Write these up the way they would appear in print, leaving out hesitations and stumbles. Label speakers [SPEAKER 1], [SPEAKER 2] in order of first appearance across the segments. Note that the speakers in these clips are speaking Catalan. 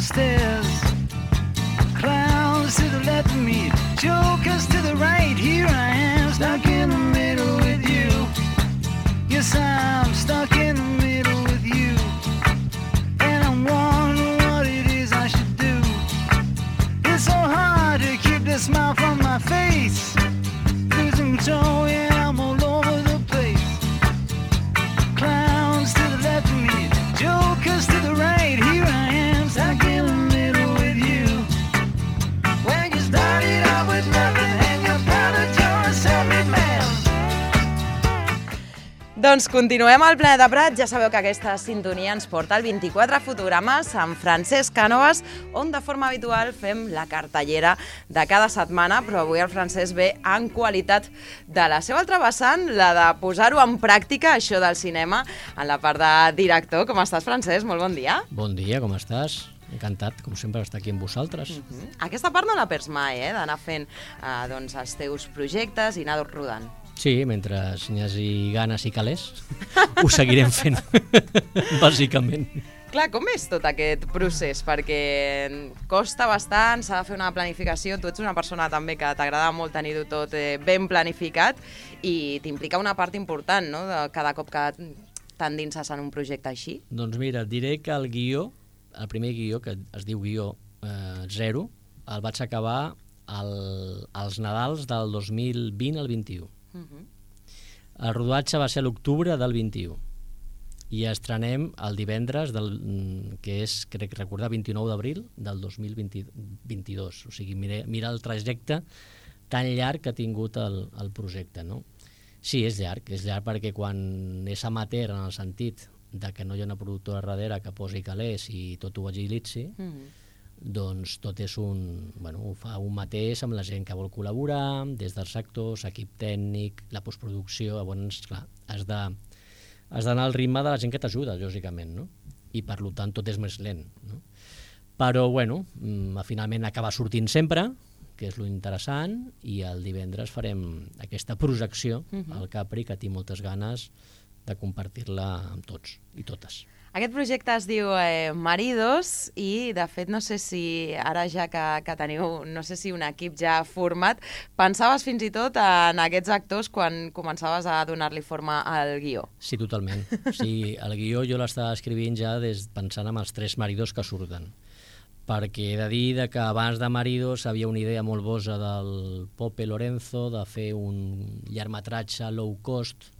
[SPEAKER 1] stairs. Clowns to the left of me, jokers to the right. Here I am, stuck in the middle with you. Yes, I'm stuck in the middle with you. And I'm wondering what it is I should do. It's so hard to keep the smile from my face. Losing control, yeah, I'm all over the place. Clowns to the left of me, jokers to the right. Here I am, stuck in the middle with you. When you started out with nothing and you found that you're a self-made man.
[SPEAKER 2] Doncs continuem al Planeta Prat. Ja sabeu que aquesta sintonia ens porta al 24 fotogrames amb Francesc Cànovas, on de forma habitual fem la cartellera de cada setmana, però avui el Francesc ve en qualitat de la seva altra vessant, la de posar-ho en pràctica, això del cinema, en la part de director. Com estàs, Francesc? Molt bon dia.
[SPEAKER 3] Bon dia, com estàs? Encantat, com sempre, d'estar aquí amb vosaltres.
[SPEAKER 2] Aquesta part no la perds mai, d'anar fent doncs, els teus projectes i anar rodant.
[SPEAKER 3] Sí, mentre n'hi hagi ganes i calés, ho seguirem fent, bàsicament.
[SPEAKER 2] Clar, com és tot aquest procés? Perquè costa bastant, s'ha de fer una planificació. Tu ets una persona també que t'agrada molt tenir-ho tot ben planificat i t'implica una part important, no?, de cada cop que t'endinses en un projecte així.
[SPEAKER 3] Doncs mira, et diré que el guió, el primer guió, que es diu guió 0, el vaig acabar als Nadals del 2020 al 21. El rodatge va ser a l'octubre del 21 i estrenem el divendres, que és, crec recordar, 29 d'abril del 2022. O sigui, mira el trajecte tan llarg que ha tingut el projecte, no? Sí, és llarg perquè quan és amateur en el sentit de que no hi ha una productora darrere que posi calés i tot ho agilitzi, doncs tot és ho fa un mateix amb la gent que vol col·laborar, des dels actors, equip tècnic, la postproducció. Llavors, clar, has d'anar al ritme de la gent que t'ajuda, lògicament, no? I per tant tot és més lent, no? Però, finalment acaba sortint sempre, que és lo interessant, i el divendres farem aquesta projecció al Capri, que tinc moltes ganes de compartir-la amb tots i totes.
[SPEAKER 2] Aquest projecte es diu Maridos i, de fet, no sé si ara ja que teniu, no sé si un equip ja format, pensaves fins i tot en aquests actors quan començaves a donar-li forma al guió?
[SPEAKER 3] Sí, totalment. Sí, el guió jo l'estava escrivint ja pensant en els 3 maridos que surten, perquè he de dir que abans de Maridos havia una idea molt bosa del Pope Lorenzo de fer un llargmetratge low cost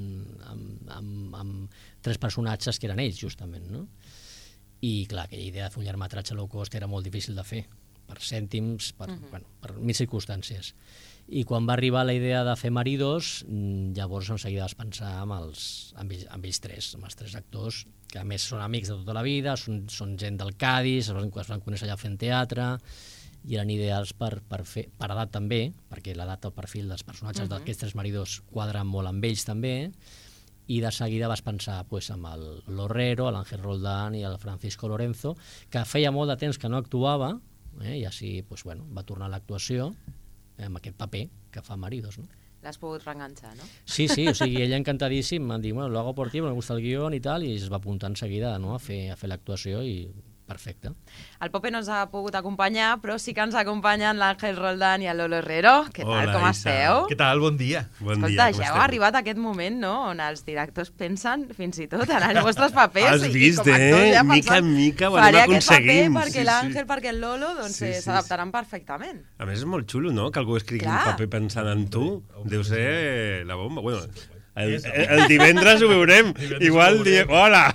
[SPEAKER 3] amb 3 personatges que eren ells, justament, no? I, clar, aquella idea de fer un llargmetratge low cost era molt difícil de fer, per cèntims, per mil circumstàncies. I quan va arribar la idea de fer Maridos, llavors en seguida vas pensar amb ells 3, amb els 3 actors, que a més són amics de tota la vida, són gent del Cadis, es van conèixer allà fent teatre, i eren ideals per edat també, perquè l'edat, el perfil dels personatges d'aquests 3 maridos quadren molt amb ells també, i de seguida vas pensar amb el Lorrero, l'Àngel Roldán i el Francisco Lorenzo, que feia molt de temps que no actuava, i així va tornar a l'actuació amb aquest paper que fa Maridos, no?
[SPEAKER 2] L'has pogut reenganxar, no?
[SPEAKER 3] Sí, o sigui, ella encantadíssim, em diu, lo hago por ti, me gusta el guión i tal, i es va apuntar en seguida, no?, a fer l'actuació i perfecte.
[SPEAKER 2] El Pope no ens ha pogut acompanyar, però sí que ens acompanyen l'Àngel Roldán i el Lolo Herrero. Què tal, com esteu?
[SPEAKER 4] Què tal? Bon dia.
[SPEAKER 2] Escolta, ja heu arribat a aquest moment, no?, on els directors pensen fins i tot en els vostres papers.
[SPEAKER 4] Has vist, mica en mica ho anem aconseguint.
[SPEAKER 2] Faré aquest paper perquè l'Àngel, perquè el Lolo, doncs s'adaptaran perfectament.
[SPEAKER 4] A més és molt xulo, no?, que algú escrigui un paper pensant en tu. Deu ser la bomba. Bueno, el divendres ho veurem. Igual diem, hola!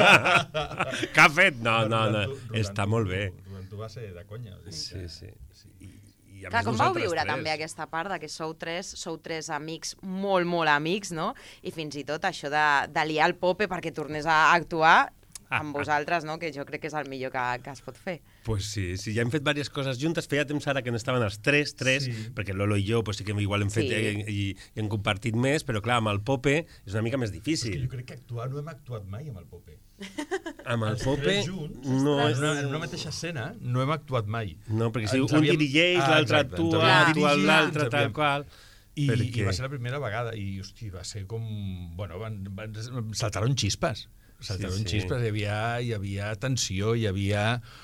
[SPEAKER 4] Què ha fet? No. Està molt bé.
[SPEAKER 5] Tu va ser de conya.
[SPEAKER 4] Sí.
[SPEAKER 2] Clar, com vau viure també aquesta part que sou tres amics molt, molt amics, no? I fins i tot això de liar el Pope perquè tornés a actuar amb vosaltres, no? Que jo crec que és el millor que es pot fer.
[SPEAKER 4] Pues sí, ja hem fet diverses coses juntes. Feia temps ara que n'estaven els tres, perquè Lolo i jo sí que igual hem fet i hem compartit més, però clar, amb el Pope és una mica més difícil.
[SPEAKER 5] Jo crec que actuar no hem actuat mai amb el Pope.
[SPEAKER 4] Amb el Pope
[SPEAKER 5] no és... En una mateixa escena no hem actuat mai.
[SPEAKER 4] No, perquè si un dirigeix, l'altre actua, l'altre tal qual...
[SPEAKER 5] I va ser la primera vegada i, hosti, va ser com... Bueno, saltaron xispes. Saltaron xispes, hi havia tensió, hi havia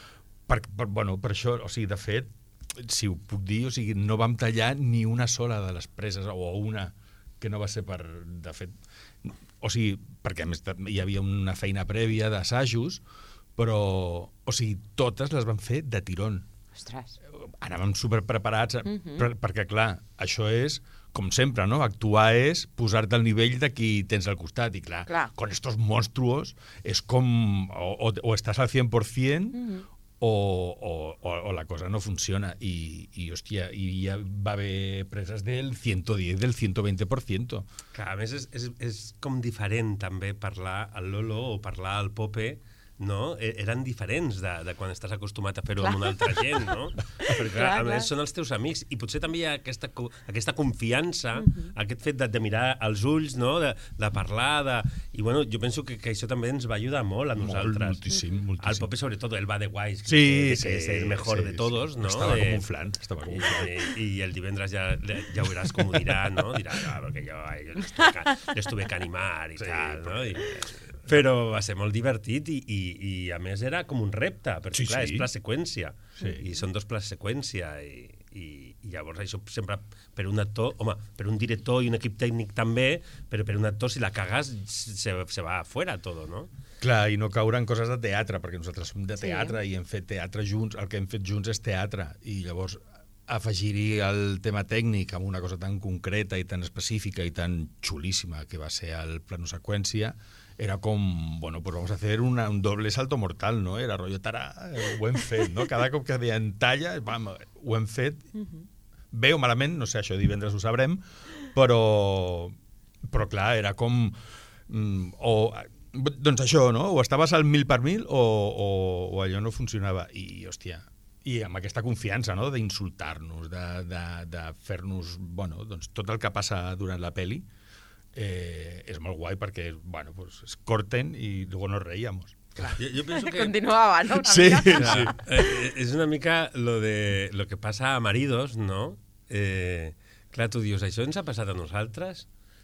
[SPEAKER 5] Per això, o sigui, de fet, si ho puc dir, o sigui, no vam tallar ni una sola de les preses, o una que no va ser per... De fet, o sigui, perquè a més hi havia una feina prèvia d'assajos, però, o sigui, totes les vam fer de tirón.
[SPEAKER 2] Ostres.
[SPEAKER 5] Anàvem superpreparats, perquè, clar, això és, com sempre, no? Actuar és posar-te al nivell de qui tens al costat. I, clar. Con estos monstruos és com... O estàs al 100%, o la cosa no funciona. I hòstia, i ja va haver preses del 110, del 120%.
[SPEAKER 4] Clar, a més, és com diferent també parlar al Lolo o parlar al Pope, no? Eren diferents de quan estàs acostumat a fer-ho amb una altra gent, no? Perquè, clar, a més, són els teus amics, i potser també hi ha aquesta confiança, aquest fet de mirar als ulls, no? De parlar, i bueno, jo penso que això també ens va ajudar molt a nosaltres.
[SPEAKER 5] Moltíssim.
[SPEAKER 4] Al Pope, sobretot, él va de guais,
[SPEAKER 5] que
[SPEAKER 4] es el mejor de todos, ¿no?
[SPEAKER 5] Estava com un flan.
[SPEAKER 4] Y el divendres ya verás cómo dirá, ¿no? Dirá, porque yo les tuve que animar i tal, no? Però va ser molt divertit i a més era com un repte, perquè clar, és pla seqüència, i són 2 plans seqüència, i llavors això sempre per un actor, home, per un director i un equip tècnic també, però per un actor si la cagas se va afuera todo, no?
[SPEAKER 5] Clar, i no caure en coses de teatre, perquè nosaltres som de teatre i hem fet teatre junts, el que hem fet junts és teatre, i llavors afegir-hi el tema tècnic amb una cosa tan concreta i tan específica i tan xulíssima que va ser el plano seqüència, era com, bueno, pues vamos a hacer un doble salto mortal, no? Era rotllo, ho hem fet, no? Cada cop que deien talla, ho hem fet. Bé o malament, no sé, això divendres ho sabrem, però clar, era com... doncs això, no? O estaves al 1000 per 1000 o allò no funcionava. I, hòstia, i amb aquesta confiança, no?, d'insultar-nos, de fer-nos, bueno, doncs tot el que passa durant la peli, és molt guai perquè, bueno, pues es corten y luego nos reíamos.
[SPEAKER 4] Jo penso que...
[SPEAKER 2] Continuava, ¿no?
[SPEAKER 5] Sí.
[SPEAKER 4] És una mica lo que passa a Maridos, no? Clar, tu dius, això ens ha passat a nosaltres?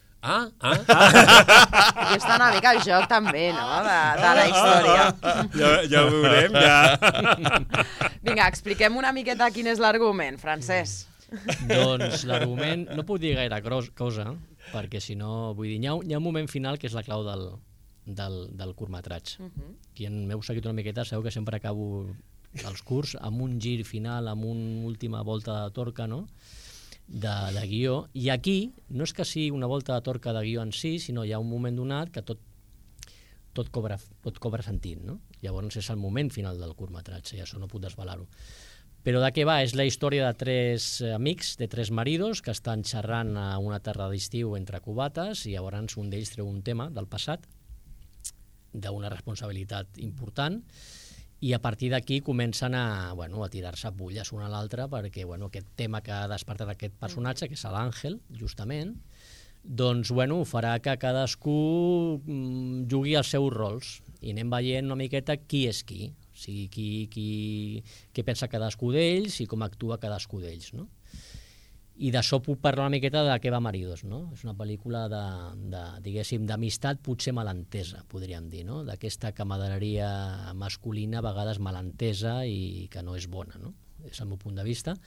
[SPEAKER 2] Aquí està una mica el joc també, no?, de la història.
[SPEAKER 4] Ja ho veurem, ja.
[SPEAKER 2] Vinga, expliquem una miqueta quin és l'argument, Francesc.
[SPEAKER 3] Doncs l'argument, no puc dir gaire cosa, perquè si no, vull dir, hi ha un moment final que és la clau del curtmetratge. Qui m'heu seguit una miqueta sabeu que sempre acabo els curts amb un gir final, amb una última volta de torca, no?, de guió. I aquí no és que sigui una volta de torca de guió en si, sinó hi ha un moment donat que tot cobra sentit, no? Llavors és el moment final del curtmetratge, i això no puc desvelar-ho. Però de què va? És la història de 3 amics, de 3 maridos, que estan xerrant a una terra d'estiu entre cubates, i llavors un d'ells treu un tema del passat, d'una responsabilitat important, i a partir d'aquí comencen a tirar-se bulles un a l'altre, perquè aquest tema que ha despertat aquest personatge, que és l'Àngel, justament, doncs farà que cadascú jugui els seus rols, i anem veient una miqueta qui és qui. O sigui, què pensa cadascú d'ells i com actua cadascú d'ells, no? I d'això puc parlar una miqueta de què va Maridos, no? És una pel·lícula diguéssim, d'amistat potser malentesa, podríem dir, no? D'aquesta camaraderia masculina, a vegades malentesa i que no és bona, no? És el meu punt de vista.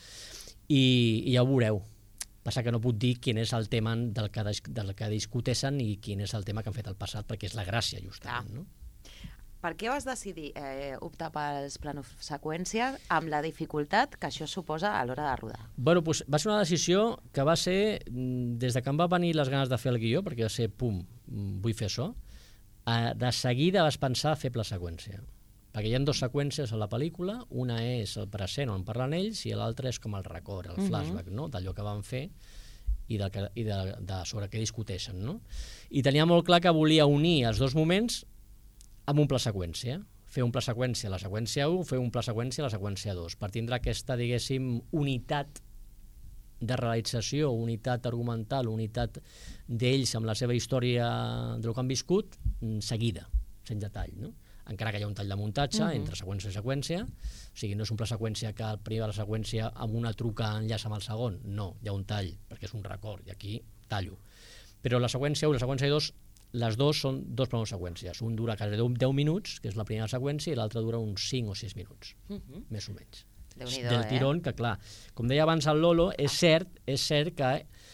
[SPEAKER 3] I ja ho veureu. Passa que no puc dir quin és el tema del que discuteixen i quin és el tema que han fet al passat, perquè és la gràcia, justament, no?
[SPEAKER 2] Per què vas decidir optar pels planos seqüència amb la dificultat que això suposa a l'hora de rodar?
[SPEAKER 3] Bueno, doncs va ser una decisió que va ser, des de que em va venir les ganes de fer el guió, perquè va ser, pum, vull fer això, de seguida vas pensar a fer pla seqüència. Perquè hi ha 2 seqüències a la pel·lícula, una és el present on parlen ells i l'altra és com el record, el flashback, no?, d'allò que van fer i sobre què discuteixen, no? I tenia molt clar que volia unir els 2 moments amb un pla seqüència. Fer un pla seqüència a la seqüència 1, fer un pla seqüència a la seqüència 2, per tindre aquesta, diguéssim, unitat de realització, unitat argumental, unitat d'ells amb la seva història del que han viscut, seguida, sense detall, no? Encara que hi ha un tall de muntatge entre seqüència i seqüència, o sigui, no és un pla seqüència que el primer de la seqüència amb una truca enllaça amb el segon, no, hi ha un tall, perquè és un record, i aquí tallo. Però la seqüència 1 i la seqüència 2 les dues són dos planos seqüències. Un dura quasi 10 minuts, que és la primera seqüència, i l'altre dura uns 5 o 6 minuts, més o menys. Del tirón, que clar, com deia abans el Lolo, és cert que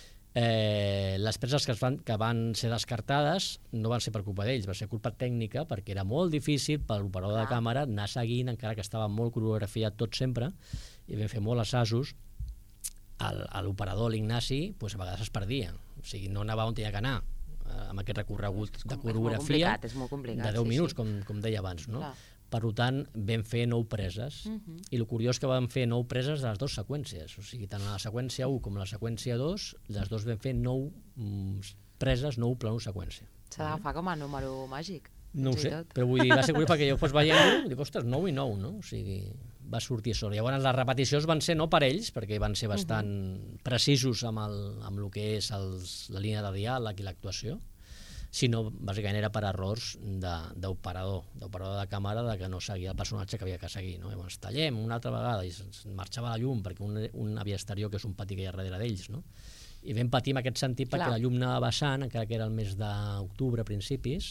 [SPEAKER 3] les preses que van ser descartades no van ser per culpa d'ells, va ser culpa tècnica, perquè era molt difícil per l'operador de càmera anar seguint, encara que estava molt coreografiat tot sempre, i vam fer molt assajos. L'operador, l'Ignasi, a vegades es perdia, o sigui, no anava on tenia que anar, amb aquest recorregut de coreografia
[SPEAKER 2] és molt complicat,
[SPEAKER 3] de 10 minuts, com deia abans, no? Per tant, vam fer 9 preses, i el curiós que vam fer 9 preses de les dues seqüències, o sigui, tant a la seqüència 1 com a la seqüència 2, les dues vam fer 9 preses, 9 planos seqüència.
[SPEAKER 2] S'ha d'agafar com a número màgic.
[SPEAKER 3] No ho sé, però vull dir, va ser curiós perquè jo veient-ho, dic, ostres, 9 i 9, no? O sigui, va sortir a sobre. Llavors, les repeticions van ser no per ells, perquè van ser bastant precisos amb el que és la línia de diàleg i l'actuació, sinó bàsicament era per errors d'operador de càmera, que no seguia el personatge que havia que seguir. No? Llavors, tallem una altra vegada i se'ns marxava la llum, perquè un havia exterior, que és un pati que hi ha darrere d'ells, no? I vam patir en aquest sentit perquè la llum anava baixant, encara que era el mes d'octubre a principis,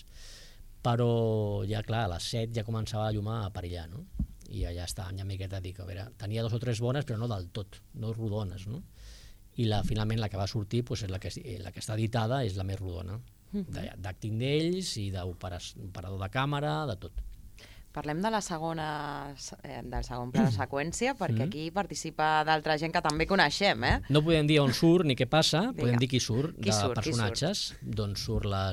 [SPEAKER 3] però ja, clar, a les 7 ja començava la llum a perillar, no? I allà estàvem ja miqueta a dir que, a veure, tenia 2 o 3 bones, però no del tot, no rodones, no? I finalment la que va sortir és la que està editada, és la més rodona, d'acting d'ells i d'operador de càmera, de tot.
[SPEAKER 2] Parlem de la segona, del segon pla de seqüència, perquè aquí participa d'altra gent que també coneixem, eh?
[SPEAKER 3] No podem dir on surt ni què passa, podem dir qui surt de personatges. Doncs surt la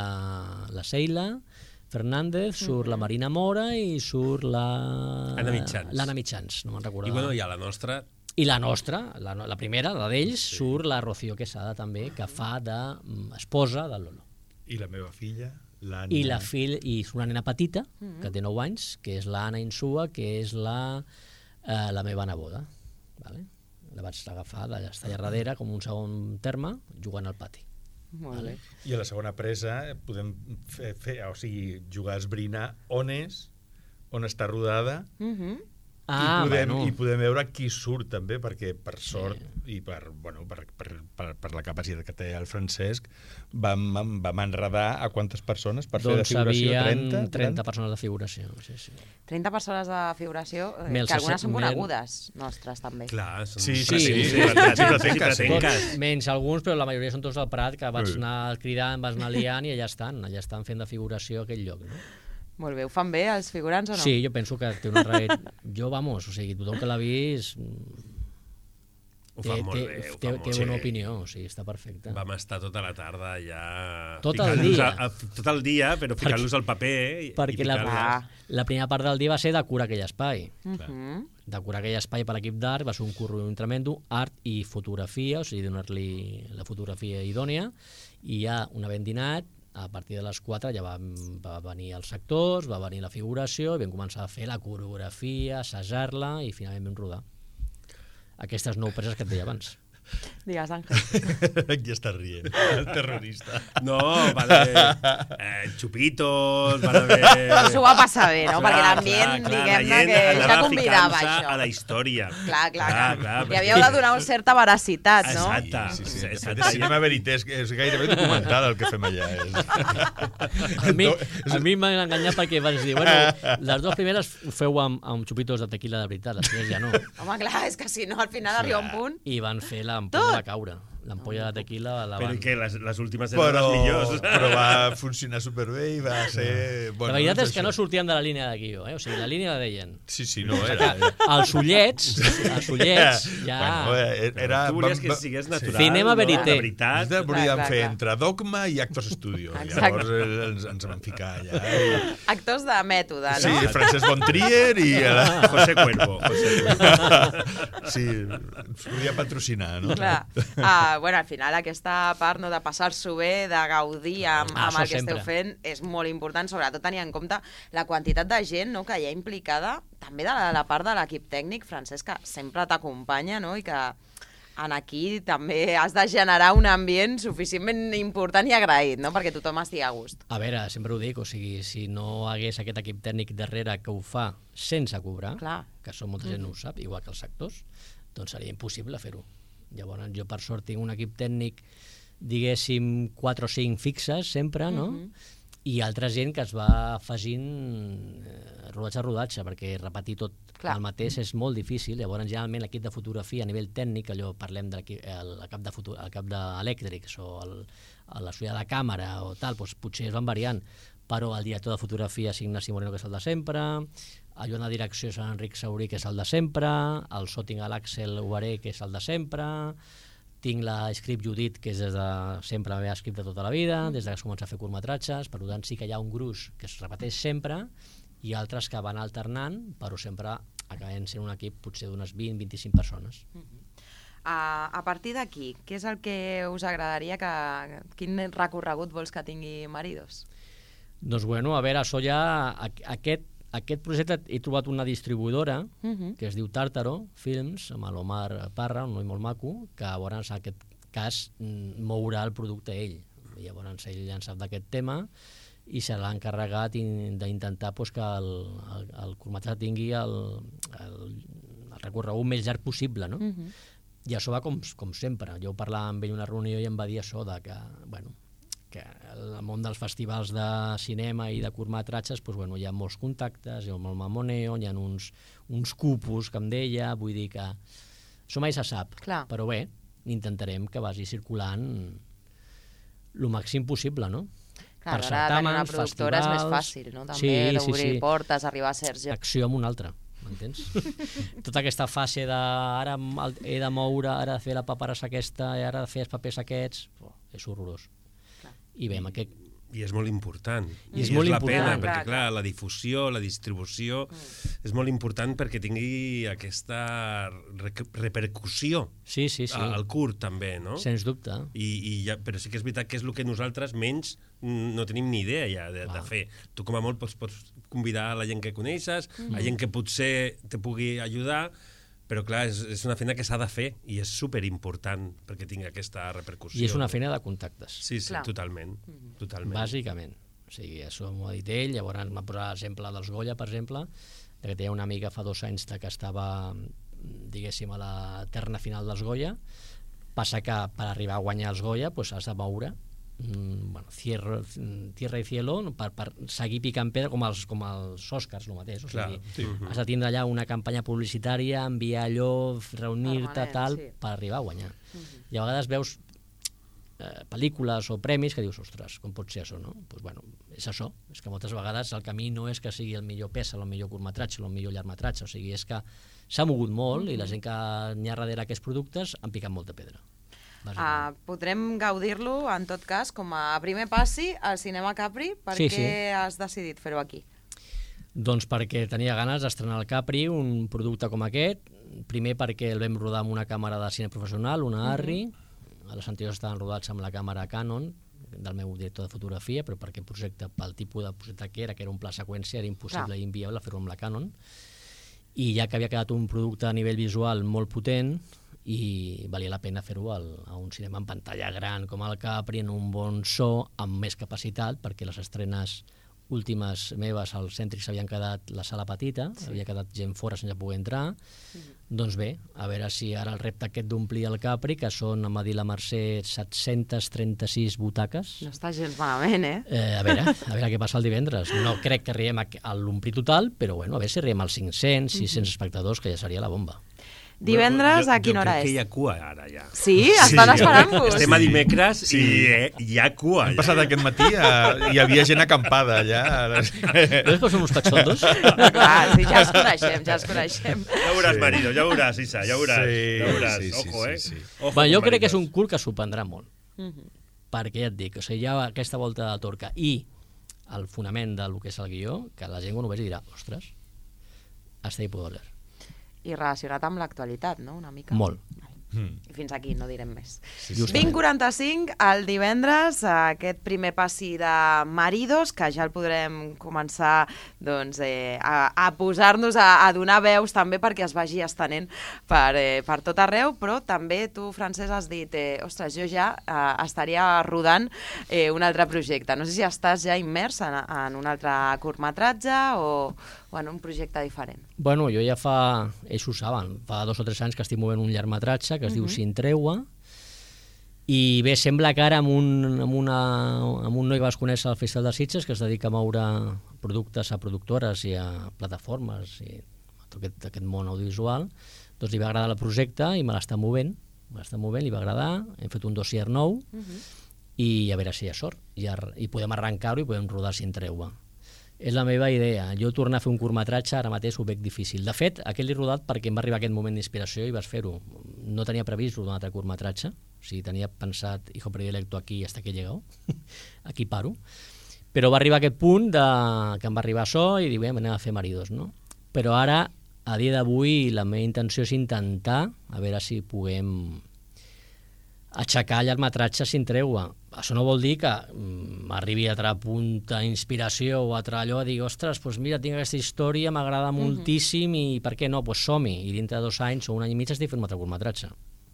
[SPEAKER 3] Seila Fernández, surt la Marina Mora i surt l'Anna Mitjans, no me'n recordava.
[SPEAKER 4] I bueno, hi ha la nostra...
[SPEAKER 3] I la nostra, la primera, la d'ells, surt la Rocío Quesada també, que fa d'esposa del Lolo.
[SPEAKER 5] I la meva filla, l'Anna...
[SPEAKER 3] I surt una nena petita, que té 9 anys, que és l'Anna Insua, que és la meva neboda. Vale? La vaig agafar d'estar allà darrere, com un segon terme, jugant al pati.
[SPEAKER 2] Molt bé.
[SPEAKER 5] I a la segona presa podem jugar a esbrinar on és, on està rodada, i podem veure qui surt també, perquè per sort i per la capacitat que té el Francesc vam enredar a quantes persones per fer de figuració?
[SPEAKER 3] 30 persones de figuració, sí.
[SPEAKER 2] 30 persones de figuració, que algunes són conegudes nostres també.
[SPEAKER 4] Clar,
[SPEAKER 5] sí.
[SPEAKER 3] Menys alguns, però la majoria són tots del Prat, que vaig anar cridant, vaig anar liant i allà estan fent de figuració a aquell lloc, no?
[SPEAKER 2] Molt bé, ho fan bé els figurants o no?
[SPEAKER 3] Sí, jo penso que té una realitat... tothom que l'ha vist té una opinió, o sigui, està perfecte.
[SPEAKER 4] Vam estar tota la tarda ja...
[SPEAKER 3] Tot el dia,
[SPEAKER 4] però ficant-los al paper.
[SPEAKER 3] Perquè la primera part del dia va ser decorar aquell espai. Decorar aquell espai per l'equip d'art va ser un curro tremendo, art i fotografia, o sigui, donar-li la fotografia idònia, i ja una ben dinat, a partir de les 4 ja va venir els actors, va venir la figuració, i vam començar a fer la coreografia, assajar-la, i finalment vam rodar aquestes 9 preses que et deia abans.
[SPEAKER 2] Digues, Àngel.
[SPEAKER 5] Ja està rient, el terrorista.
[SPEAKER 4] No, van haver xupitos, van haver...
[SPEAKER 2] S'ho va passar bé, no? Perquè l'ambient, diguem-ne, que ja convidava això.
[SPEAKER 4] A la història.
[SPEAKER 2] Clar. I havíeu de donar una certa veracitat, no?
[SPEAKER 5] Exacte. Sí. De cinema verités, és gairebé documental el que fem allà.
[SPEAKER 3] A mi m'han enganyat perquè vas dir, les 2 primeres ho feu amb xupitos de tequila de veritat, les primeres ja no.
[SPEAKER 2] Home, clar, és que si no, al final arriba un punt...
[SPEAKER 3] I van fer l'ampolla de caure. L'ampolla de tequila la van...
[SPEAKER 4] Però que les últimes eren les millors.
[SPEAKER 5] Però va funcionar superbé i va ser...
[SPEAKER 3] La veritat és que no sortien de la línia de guió, o sigui, la línia la deien.
[SPEAKER 5] Sí, no era.
[SPEAKER 3] Els ullets ja...
[SPEAKER 4] Tu volies que sigués natural.
[SPEAKER 3] Cinema verité.
[SPEAKER 5] Volíem fer entre Dogma i Actors Studio. Llavors ens vam ficar allà.
[SPEAKER 2] Actors de mètode, no?
[SPEAKER 5] Sí, Francesc Bontrier i...
[SPEAKER 4] José Cuervo.
[SPEAKER 5] Sí, ens podia patrocinar, no?
[SPEAKER 2] Clar. Al final aquesta part de passar-s'ho bé, de gaudir amb el que esteu fent, és molt important, sobretot tenir en compte la quantitat de gent que hi ha implicada, també de la part de l'equip tècnic, Francesc, que sempre t'acompanya, no? I que aquí també has de generar un ambient suficientment important i agraït, no? Perquè tothom estigui a gust.
[SPEAKER 3] A veure, sempre ho dic, o sigui, si no hagués aquest equip tècnic darrere que ho fa sense cobrar, que això molta gent no ho sap, igual que els actors, doncs seria impossible fer-ho. Llavors, jo per sort tinc un equip tècnic diguéssim, 4 o 5 fixes sempre, no? I altra gent que es va afegint rodatge a rodatge, perquè repetir tot el mateix és molt difícil. Llavors, generalment, l'equip de fotografia a nivell tècnic, allò parlem del cap d'elèctrics o la suïda de càmera o tal, doncs potser es van variant, però el director de fotografia és Ignasi Moreno, que és el de sempre, el Joan de direcció és Enric Saurí, que és el de sempre, el so tinc l'Àxel Uaré, que és el de sempre, tinc la script Judit, que és des de sempre la meva script de tota la vida, des que es comença a fer curtmetratges, per tant sí que hi ha un gruix que es repeteix sempre i altres que van alternant, però sempre acaben sent un equip potser d'unes 20-25 persones.
[SPEAKER 2] A partir d'aquí, què és el que us agradaria quin recorregut vols que tingui Maridos?
[SPEAKER 3] Doncs bueno, a veure, això ja aquest projecte he trobat una distribuïdora que es diu Tàrtaro Films, amb l'Omar Parra, un noi molt maco, que llavors en aquest cas mourà el producte ell. Llavors ell ja en sap d'aquest tema i se l'ha encarregat d'intentar que el curtmetratge tingui el recorregut més llarg possible, no? I això va com sempre. Jo parlava amb ell en una reunió i em va dir això de que, bueno, que el món dels festivals de cinema i de curtmetratges hi ha molts contactes, hi ha molt mamoneo, hi ha uns cupos, que em deia, vull dir que això mai se sap, però bé, intentarem que vagi circulant el màxim possible, no?
[SPEAKER 2] Clar, ara tenir una productora és més fàcil, no? També d'obrir portes, arribar a certs llocs.
[SPEAKER 3] Acció amb un altre, m'entens? Tota aquesta fase de ara he de moure, ara de fer la paperassa aquesta, ara de fer els papers aquests, és horrorós. I veiem aquest...
[SPEAKER 4] I és molt important.
[SPEAKER 3] I és molt
[SPEAKER 4] la
[SPEAKER 3] important.
[SPEAKER 4] pena, perquè clar, la difusió, la distribució és molt important perquè tingui aquesta repercussió al curt també, no?
[SPEAKER 3] Sens dubte.
[SPEAKER 4] Però sí que és veritat que és el que nosaltres menys no tenim ni idea ja de fer. Tu com a molt pots convidar a la gent que coneixes, a gent que potser te pugui ajudar, però clar, és una feina que s'ha de fer i és superimportant perquè tingui aquesta repercussió.
[SPEAKER 3] I és una feina de contactes.
[SPEAKER 4] Sí, totalment.
[SPEAKER 3] Bàsicament. O sigui, això m'ho ha dit ell, llavors m'ha posat l'exemple dels Goya, per exemple, que tenia una amiga fa 2 anys que estava, diguéssim, a la terna final dels Goya. Passa que per arribar a guanyar els Goya has de moure tierra i cielo per seguir picant pedra com els Oscars, el mateix. O sigui, has de tindre allà una campanya publicitària, enviar allò, reunir-te, tal, per arribar a guanyar. I a vegades veus pel·lícules o premis que dius, ostres, com pot ser això, no? Doncs bueno, és això, és que moltes vegades el camí no és que sigui el millor pes, el millor curtmetratge, el millor llargmetratge, o sigui, és que s'ha mogut molt i la gent que n'hi ha darrere aquests productes han picat molta pedra.
[SPEAKER 2] Podrem gaudir-lo, en tot cas, com a primer passi al Cinema Capri. Per què has decidit fer-ho aquí?
[SPEAKER 3] Doncs perquè tenia ganes d'estrenar al Capri un producte com aquest. Primer perquè el vam rodar amb una càmera de cine professional, una Arri. Els anteriors estaven rodats amb la càmera Canon, del meu director de fotografia, però perquè el projecte, pel tipus de projecte que era un pla seqüència, era impossible i inviable fer-ho amb la Canon. I ja que havia quedat un producte a nivell visual molt potent, i valia la pena fer-ho a un cinema en pantalla gran com el Capri, en un bon so, amb més capacitat, perquè les estrenes últimes meves al Cèntric s'havien quedat la sala petita, havia quedat gent fora sense poder entrar. Doncs bé, a veure si ara el repte aquest d'omplir el Capri, que són, m'ha dit la Mercè, 736 butaques.
[SPEAKER 2] No està gens malament,
[SPEAKER 3] A veure què passa el divendres. No crec que arribem a l'omplir total, però bueno, a veure si arribem als 500, 600 espectadors, que ja seria la bomba.
[SPEAKER 2] Divendres, a quina hora és?
[SPEAKER 4] Jo crec que hi ha cua ara, ja.
[SPEAKER 2] Sí? Estan esperant-vos?
[SPEAKER 4] Estem a dimecres i hi ha cua.
[SPEAKER 5] Hem passat aquest matí, hi havia gent acampada allà.
[SPEAKER 3] No és que som uns cachondos?
[SPEAKER 2] Clar, sí, ja els coneixem.
[SPEAKER 4] Ja veuràs, marido, ja veuràs, Isa, ja veuràs. Ojo,
[SPEAKER 3] jo crec que és un curt que s'ho prendrà molt. Perquè ja et dic, hi ha aquesta volta de torca i el fonament del que és el guió, que la gent quan ho vegi dirà, ostres, hasta ahí puedo leer.
[SPEAKER 2] I relacionat amb l'actualitat, no? Una mica.
[SPEAKER 3] Molt.
[SPEAKER 2] I fins aquí, no direm més. 20:45, el divendres, aquest primer passi de Maridos, que ja el podrem començar a posar-nos a donar veus també perquè es vagi estenent per tot arreu, però també tu, Francesc, has dit, ostres, jo ja estaria rodant un altre projecte. No sé si estàs ja immers en un altre curtmetratge o en un projecte diferent.
[SPEAKER 3] Bueno, jo ja ells ho saben, fa 2 o 3 anys que estic movent un llargmetratge que es diu Sin Tregua, I bé, sembla que ara amb un noi que vas conèixer al Festival de Sitges, que es dedica a moure productes a productores i a plataformes i a tot aquest món audiovisual, doncs li va agradar el projecte i me l'està movent, li va agradar, hem fet un dossier nou i a veure si hi ha sort i podem arrencar-ho i podem rodar sin tregua. És la meva idea. Jo tornar a fer un curtmetratge ara mateix ho veig difícil. De fet, aquest l'he rodat perquè em va arribar aquest moment d'inspiració i vas fer-ho. No tenia previst rodar un altre curtmetratge, o sigui, tenia pensat, hijo predilecto, aquí hasta que he llegado, aquí paro. Però va arribar aquest punt que em va arribar açò i dic, anem a fer Maridos, no? Però ara, a dia d'avui, la meva intenció és intentar, a veure si puguem aixecar llargmetratges sin tregua. Això no vol dir que m'arribi a altre punt d'inspiració o altre allò, dir, ostres, doncs mira, tinc aquesta història, m'agrada moltíssim i per què no? Doncs som-hi. I dintre de 2 anys o un any i mig estic fent un altre curtmetratge.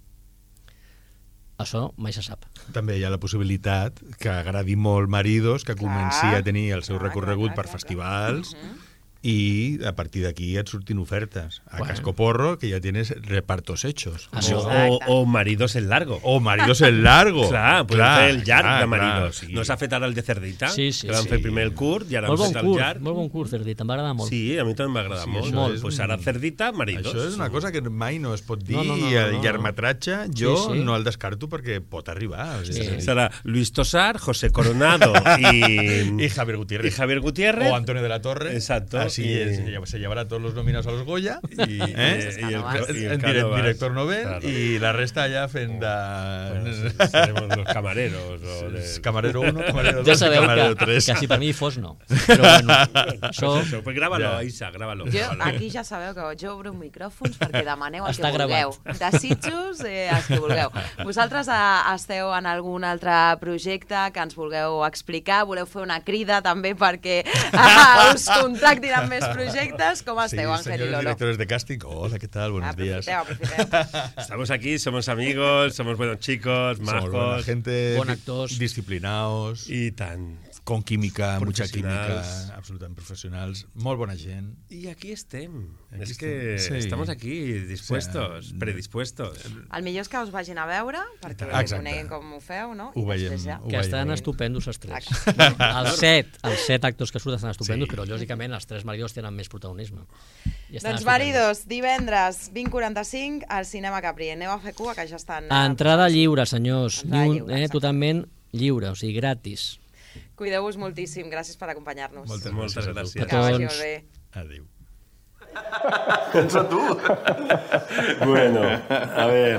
[SPEAKER 3] Això mai se sap.
[SPEAKER 5] També hi ha la possibilitat que agradi molt Maridos, que comenci a tenir el seu recorregut per festivals i a partir d'aquí et surtin ofertes. A Cascoporro, que ya tienes repartos hechos.
[SPEAKER 4] O Maridos en largo.
[SPEAKER 5] O Maridos en largo.
[SPEAKER 4] Clar, podem fer el llarg de Maridos. No s'ha fet ara el de Cerdita, que van fer primer el curt i ara han fet el llarg.
[SPEAKER 3] Molt bon curt, Cerdita, em va agradar molt.
[SPEAKER 4] Sí, a mi també m'agrada molt. Doncs ara Cerdita, Maridos.
[SPEAKER 5] Això és una cosa que mai no es pot dir i el llargmetratge jo no el descarto perquè pot arribar.
[SPEAKER 4] Serà Luis Tosar, José Coronado
[SPEAKER 5] y Javier Gutiérrez. O Antonio de la Torre.
[SPEAKER 4] Exacto.
[SPEAKER 5] Así se llevará todos los nominados a los Goya y el director Nobel claro. Y la resta ya fent de...
[SPEAKER 4] seremos los camareros.
[SPEAKER 5] Camarero 1, camarero 2
[SPEAKER 3] ja sabeu
[SPEAKER 5] camarero 3.
[SPEAKER 3] que si per mi fos no. Però bueno,
[SPEAKER 4] això... Pues grábalo, Isa, grábalo.
[SPEAKER 2] Aquí ja sabeu que jo obro micròfons perquè demaneu el que vulgueu. Desitjos, els que vulgueu. Vosaltres esteu en algun altre projecte que ens vulgueu explicar, voleu fer una crida també perquè us contactin amb més projectes. Com esteu, Ángel y Lolo?
[SPEAKER 5] Directores de casting, hola, ¿qué tal? Buenos días.
[SPEAKER 4] Estamos aquí, somos amigos, somos buenos chicos, majos.
[SPEAKER 5] Somos buena gente,
[SPEAKER 3] buen actors,
[SPEAKER 5] disciplinados.
[SPEAKER 4] I tant.
[SPEAKER 5] Con química, mucha química, absolutament professionals, molt bona gent.
[SPEAKER 4] I aquí estem. És que estamos aquí dispuestos, predispuestos.
[SPEAKER 2] El millor és que us vagin a veure, perquè coneguin com ho feu, no?
[SPEAKER 5] Ho veiem.
[SPEAKER 3] Que estan estupendos els tres. Els set actors que surten estan estupendos, però lògicament els 3 maridos tenen més protagonisme.
[SPEAKER 2] Doncs Maridos, divendres 20:45 al Cinema Capri. Aneu a fer cua, que ja estan...
[SPEAKER 3] Entrada lliure, senyors. Totalment lliure, o sigui, gratis.
[SPEAKER 2] Cuideu-vos moltíssim. Gràcies per acompanyar-nos.
[SPEAKER 4] Moltes gràcies.
[SPEAKER 2] Que vagi molt bé.
[SPEAKER 5] Adéu.
[SPEAKER 6] Pensa tú.
[SPEAKER 4] Bueno, a ver.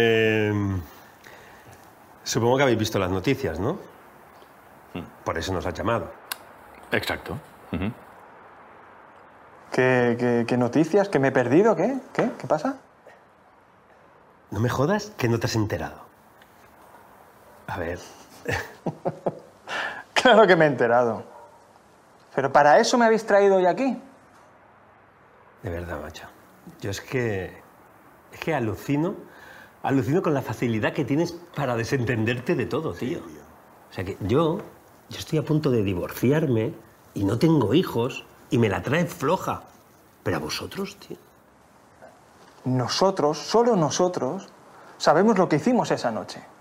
[SPEAKER 4] Supongo que habéis visto las noticias, ¿no? Por eso nos has llamado.
[SPEAKER 6] Exacto. ¿Qué noticias? ¿Que me he perdido? ¿Qué? ¿Qué pasa?
[SPEAKER 4] No me jodas que no te has enterado. A ver.
[SPEAKER 6] Claro que me he enterado. Pero para eso me habéis traído hoy aquí.
[SPEAKER 4] De verdad, macho. Yo es que alucino con la facilidad que tienes para desentenderte de todo, tío. O sea que yo estoy a punto de divorciarme y no tengo hijos y me la traen floja. Pero a vosotros, tío.
[SPEAKER 6] Nosotros, solo nosotros, sabemos lo que hicimos esa noche.